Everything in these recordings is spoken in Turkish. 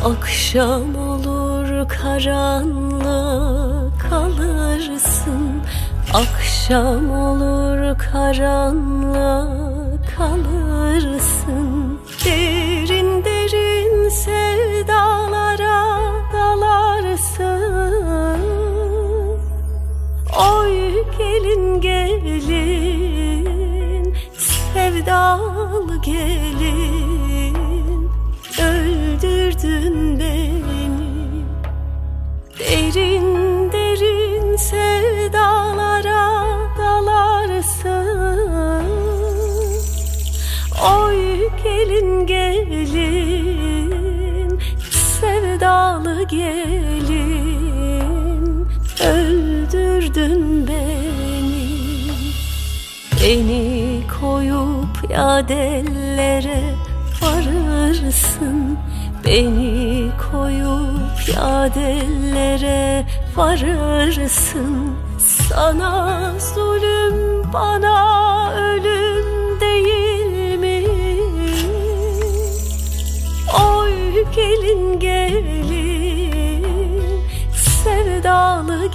Akşam olur karanlık kalırsın, akşam olur karanlık kalırsın. Derin derin sevdalara dalarsın. Oy gelin gelin, sevdalı gelin, öldürdün beni. Derin derin sevdalara dalarsın. Oy gelin gelin, sevdalı gelin, öldürdün beni. Beni koyup yadellere varırsın, beni koyup yadellere varırsın. Sana zulüm, bana ölüm değil mi? Oy gelin gelin, sevdalı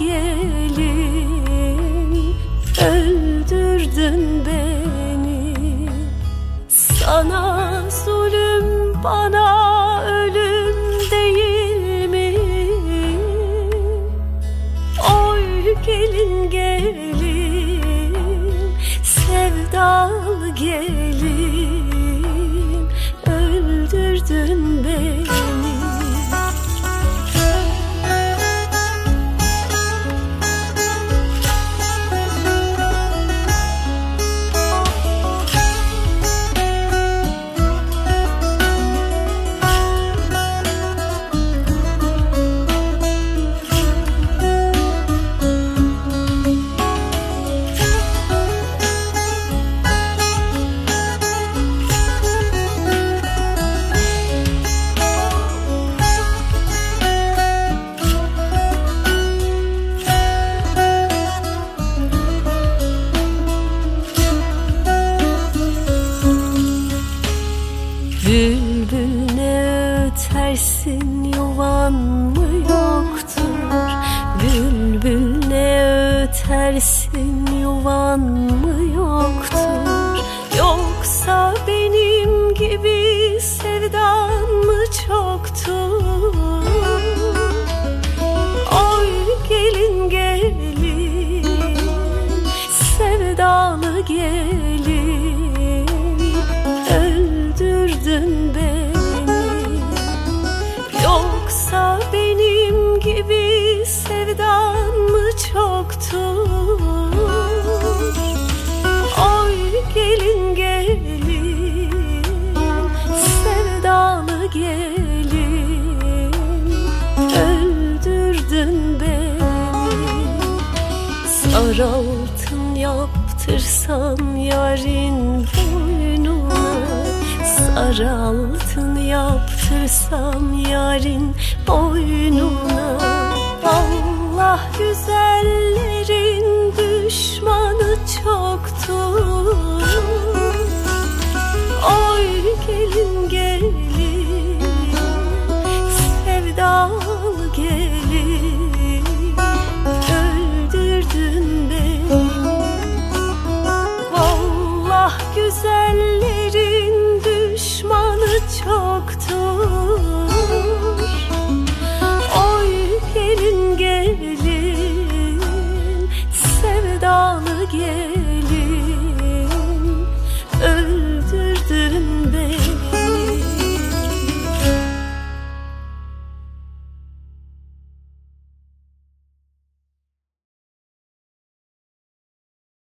gelin, öldürdün beni. Sana zulüm, bana ölüm değil mi? Oy gelin gelin, sevdalı gelin, öldürdün beni. Bülbül ne ötersin, yuvan mı yoktur? Bülbül ne ötersin, yuvan mı yoktur? Yoksa benim gibi sevdan mı çoktur? Oy gelin gelin, sevdalı gelin, öldürdün beni. Yoksa benim gibi sevdan mı çoktur? Oy gelin gelin, sevdalı gelin, öldürdün beni. Sarı altın yaptırsam yarın boynuna, sarı altın yaptırsam yarın boynuna. Allah güzellerin düşmanı çoktur.